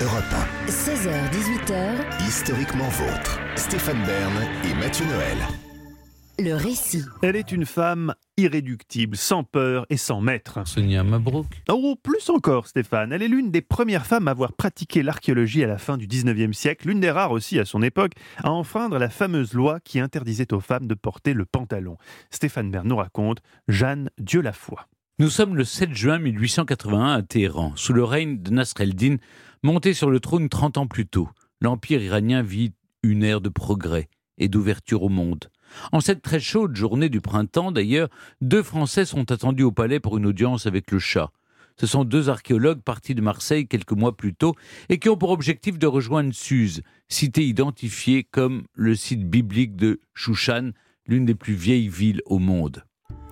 Europe 16h-18h, Historiquement vôtre. Stéphane Bern et Mathieu Noël. le récit. Elle est une femme irréductible, sans peur et sans maître. Sonia Mabrouk. Oh, plus encore, Stéphane. Elle est l'une des premières femmes à avoir pratiqué l'archéologie à la fin du 19e siècle, l'une des rares aussi à son époque, à enfreindre la fameuse loi qui interdisait aux femmes de porter le pantalon. Stéphane Bern nous raconte Jeanne Dieulafoy. Nous sommes le 7 juin 1881 à Téhéran, sous le règne de Nasr el-Din, monté sur le trône 30 ans plus tôt. L'Empire iranien vit une ère de progrès et d'ouverture au monde. En cette très chaude journée du printemps, d'ailleurs, 2 Français sont attendus au palais pour une audience avec le Shah. Ce sont 2 archéologues partis de Marseille quelques mois plus tôt et qui ont pour objectif de rejoindre Suse, cité identifiée comme le site biblique de Shushan, l'une des plus vieilles villes au monde.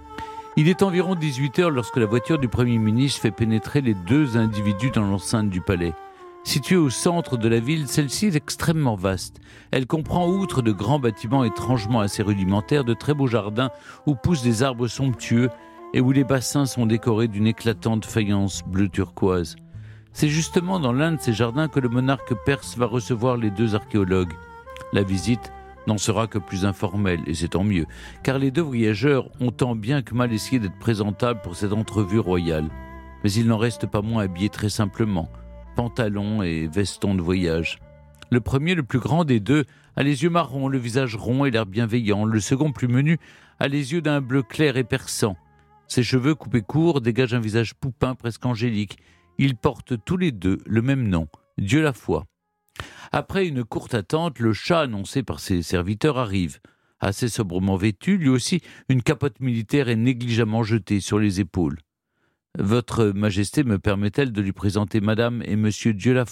Il est environ 18h lorsque la voiture du Premier ministre fait pénétrer les 2 individus dans l'enceinte du palais. Située au centre de la ville, celle-ci est extrêmement vaste. Elle comprend, outre de grands bâtiments étrangement assez rudimentaires, de très beaux jardins où poussent des arbres somptueux et où les bassins sont décorés d'une éclatante faïence bleu turquoise. C'est justement dans l'un de ces jardins que le monarque perse va recevoir les 2 archéologues. La visite n'en sera que plus informelle, et c'est tant mieux, car les 2 voyageurs ont tant bien que mal essayé d'être présentables pour cette entrevue royale. Mais il n'en reste pas moins habillés très simplement, pantalon et veston de voyage. Le premier, le plus grand des 2, a les yeux marrons, le visage rond et l'air bienveillant. Le second, plus menu, a les yeux d'un bleu clair et perçant. Ses cheveux coupés courts dégagent un visage poupin presque angélique. Ils portent tous les 2 le même nom, Dieulafoy. Après une courte attente, le Shah, annoncé par ses serviteurs, arrive. Assez sobrement vêtu, lui aussi, une capote militaire est négligemment jetée sur les épaules. « Votre Majesté me permet-elle de lui présenter Madame et Monsieur Dieulafoy ?»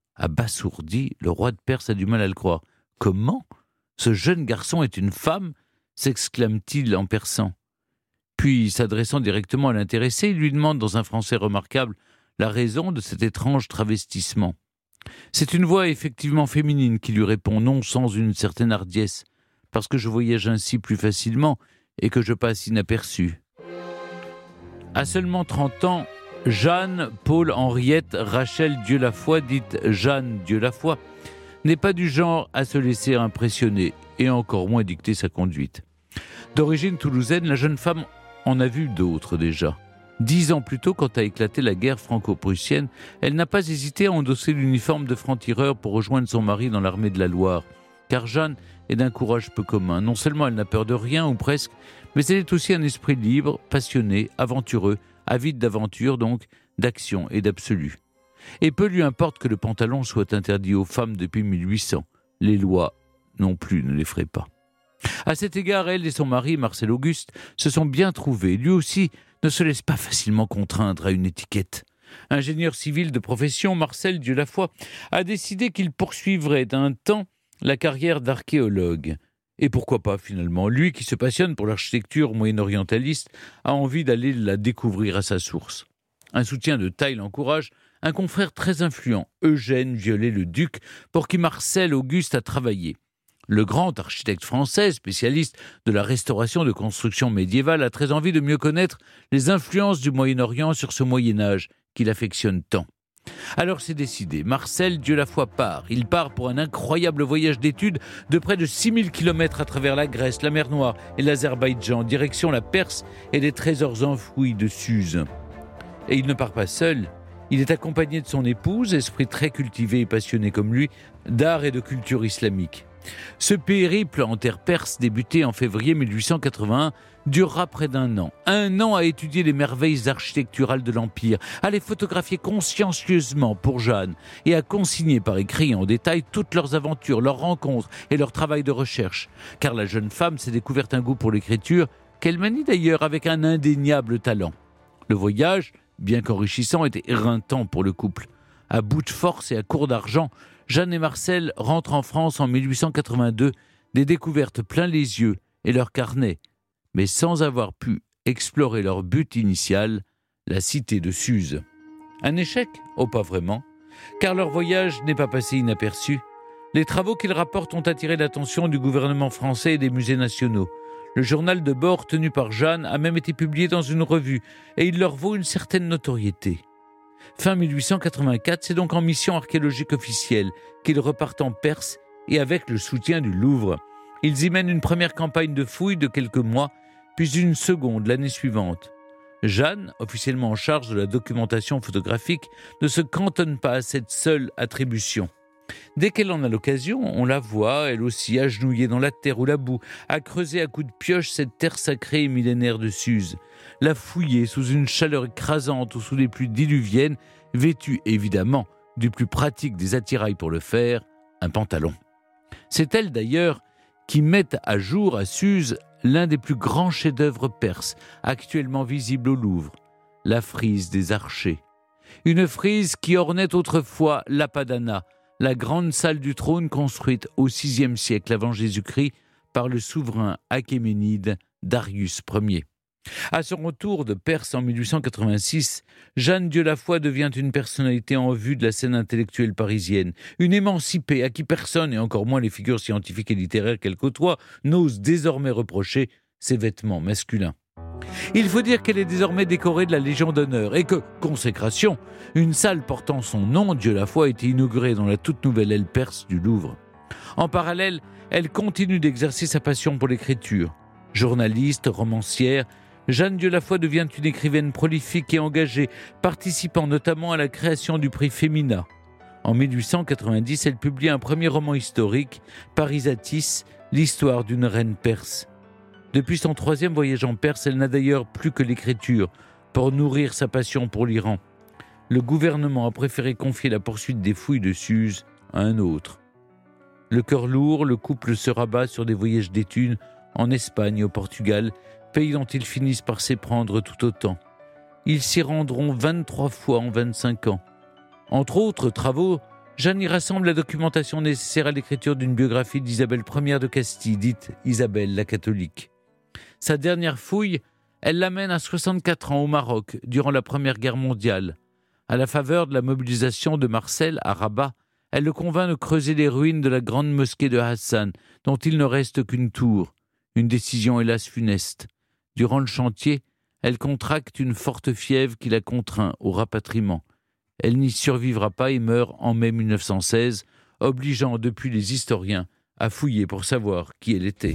Abasourdi, le roi de Perse a du mal à le croire. « Comment ? Ce jeune garçon est une femme ?» s'exclame-t-il en persan. Puis, s'adressant directement à l'intéressé, il lui demande dans un français remarquable la raison de cet étrange travestissement. C'est une voix effectivement féminine qui lui répond, non sans une certaine hardiesse, parce que je voyage ainsi plus facilement et que je passe inaperçu. À seulement 30 ans, Jeanne, Paul, Henriette, Rachel Dieulafoy, dite Jeanne Dieulafoy, n'est pas du genre à se laisser impressionner et encore moins dicter sa conduite. D'origine toulousaine, la jeune femme en a vu d'autres déjà. 10 ans plus tôt, quand a éclaté la guerre franco-prussienne, elle n'a pas hésité à endosser l'uniforme de franc-tireur pour rejoindre son mari dans l'armée de la Loire. Car Jeanne est d'un courage peu commun. Non seulement elle n'a peur de rien, ou presque, mais elle est aussi un esprit libre, passionné, aventureux, avide d'aventure donc, d'action et d'absolu. Et peu lui importe que le pantalon soit interdit aux femmes depuis 1800. Les lois non plus ne les feraient pas. À cet égard, elle et son mari, Marcel Auguste, se sont bien trouvés. Lui aussi ne se laisse pas facilement contraindre à une étiquette. Ingénieur civil de profession, Marcel Dieulafoy a décidé qu'il poursuivrait d'un temps la carrière d'archéologue. Et pourquoi pas finalement ? Lui qui se passionne pour l'architecture moyen-orientaliste a envie d'aller la découvrir à sa source. Un soutien de taille l'encourage, un confrère très influent, Eugène Viollet-le-Duc, pour qui Marcel Auguste a travaillé. Le grand architecte français, spécialiste de la restauration de constructions médiévales, a très envie de mieux connaître les influences du Moyen-Orient sur ce Moyen-Âge qu'il affectionne tant. Alors c'est décidé, Marcel Dieulafoy part. Il part pour un incroyable voyage d'études de près de 6000 km à travers la Grèce, la mer Noire et l'Azerbaïdjan, direction la Perse et les trésors enfouis de Suse. Et il ne part pas seul. Il est accompagné de son épouse, esprit très cultivé et passionné comme lui, d'art et de culture islamique. Ce périple en terre perse, débuté en février 1881, durera près d'un an. Un an à étudier les merveilles architecturales de l'Empire, à les photographier consciencieusement pour Jeanne et à consigner par écrit en détail toutes leurs aventures, leurs rencontres et leur travail de recherche. Car la jeune femme s'est découverte un goût pour l'écriture qu'elle manie d'ailleurs avec un indéniable talent. Le voyage, bien qu'enrichissant, était éreintant pour le couple. À bout de force et à court d'argent, Jeanne et Marcel rentrent en France en 1882, des découvertes plein les yeux et leurs carnets, mais sans avoir pu explorer leur but initial, la cité de Suse. Un échec ? Oh, pas vraiment, car leur voyage n'est pas passé inaperçu. Les travaux qu'ils rapportent ont attiré l'attention du gouvernement français et des musées nationaux. Le journal de bord tenu par Jeanne a même été publié dans une revue, et il leur vaut une certaine notoriété. Fin 1884, c'est donc en mission archéologique officielle qu'ils repartent en Perse et avec le soutien du Louvre. Ils y mènent une première campagne de fouilles de quelques mois, puis une seconde l'année suivante. Jeanne, officiellement en charge de la documentation photographique, ne se cantonne pas à cette seule attribution. Dès qu'elle en a l'occasion, on la voit, elle aussi, agenouillée dans la terre ou la boue, à creuser à coups de pioche cette terre sacrée et millénaire de Suse, la fouiller sous une chaleur écrasante ou sous les pluies diluviennes, vêtue évidemment du plus pratique des attirails pour le faire, un pantalon. C'est elle d'ailleurs qui met à jour à Suse l'un des plus grands chefs-d'œuvre perses, actuellement visible au Louvre, la frise des archers. Une frise qui ornait autrefois l'Apadana, la grande salle du trône construite au VIe siècle avant Jésus-Christ par le souverain achéménide Darius Ier. À son retour de Perse en 1886, Jeanne Dieulafoy devient une personnalité en vue de la scène intellectuelle parisienne, une émancipée à qui personne, et encore moins les figures scientifiques et littéraires qu'elle côtoie, n'ose désormais reprocher ses vêtements masculins. Il faut dire qu'elle est désormais décorée de la Légion d'honneur et que, consécration, une salle portant son nom, Dieulafoy, a été inaugurée dans la toute nouvelle aile perse du Louvre. En parallèle, elle continue d'exercer sa passion pour l'écriture. Journaliste, romancière, Jeanne Dieulafoy devient une écrivaine prolifique et engagée, participant notamment à la création du prix Femina. En 1890, elle publie un premier roman historique, Parisatis, l'histoire d'une reine perse. Depuis son 3e voyage en Perse, elle n'a d'ailleurs plus que l'écriture pour nourrir sa passion pour l'Iran. Le gouvernement a préféré confier la poursuite des fouilles de Suse à un autre. Le cœur lourd, le couple se rabat sur des voyages d'études en Espagne et au Portugal, pays dont ils finissent par s'éprendre tout autant. Ils s'y rendront 23 fois en 25 ans. Entre autres travaux, Jeanne y rassemble la documentation nécessaire à l'écriture d'une biographie d'Isabelle Ier de Castille, dite Isabelle la catholique. Sa dernière fouille, elle l'amène à 64 ans au Maroc, durant la Première Guerre mondiale. À la faveur de la mobilisation de Marcel à Rabat, elle le convainc de creuser les ruines de la grande mosquée de Hassan, dont il ne reste qu'une tour. Une décision hélas funeste. Durant le chantier, elle contracte une forte fièvre qui la contraint au rapatriement. Elle n'y survivra pas et meurt en mai 1916, obligeant depuis les historiens à fouiller pour savoir qui elle était.